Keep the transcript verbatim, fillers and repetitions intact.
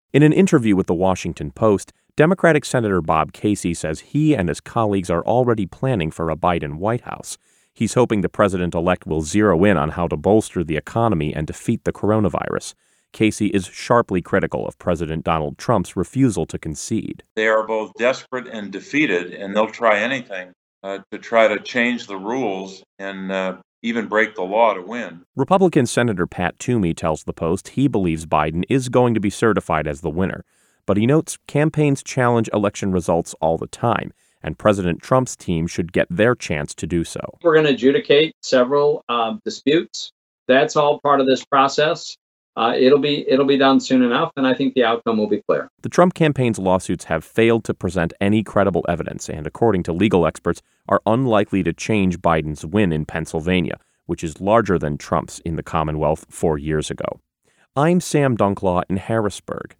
In an interview with the Washington Post, Democratic Senator Bob Casey says he and his colleagues are already planning for a Biden White House. He's hoping the president-elect will zero in on how to bolster the economy and defeat the coronavirus. Casey is sharply critical of President Donald Trump's refusal to concede. They are both desperate and defeated, and they'll try anything uh, to try to change the rules and uh, even break the law to win. Republican Senator Pat Toomey tells the Post he believes Biden is going to be certified as the winner, but he notes campaigns challenge election results all the time, and President Trump's team should get their chance to do so. We're going to adjudicate several um, disputes. That's all part of this process. Uh, it'll be it'll be done soon enough, and I think the outcome will be clear. The Trump campaign's lawsuits have failed to present any credible evidence and, according to legal experts, are unlikely to change Biden's win in Pennsylvania, which is larger than Trump's in the Commonwealth four years ago. I'm Sam Dunklaw in Harrisburg.